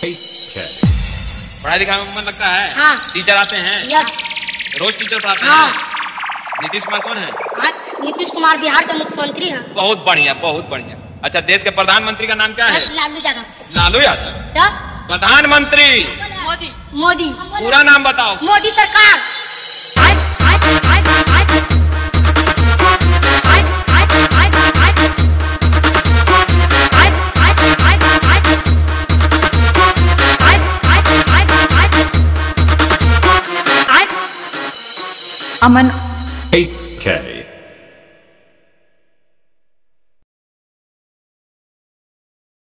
पढ़ाई लिखाई में मन लगता है? हाँ। टीचर आते हैं? यस। रोज टीचर पढ़ाते हाँ। हैं? नीतीश कुमार कौन है? हाँ, नीतीश कुमार बिहार के मुख्यमंत्री हैं। बहुत बढ़िया, बहुत बढ़िया। अच्छा, देश के प्रधानमंत्री का नाम क्या है? लालू यादव। लालू यादव? क्या? प्रधानमंत्री मोदी। मोदी। पूरा नाम बताओ। मोदी सरकार। Aman AK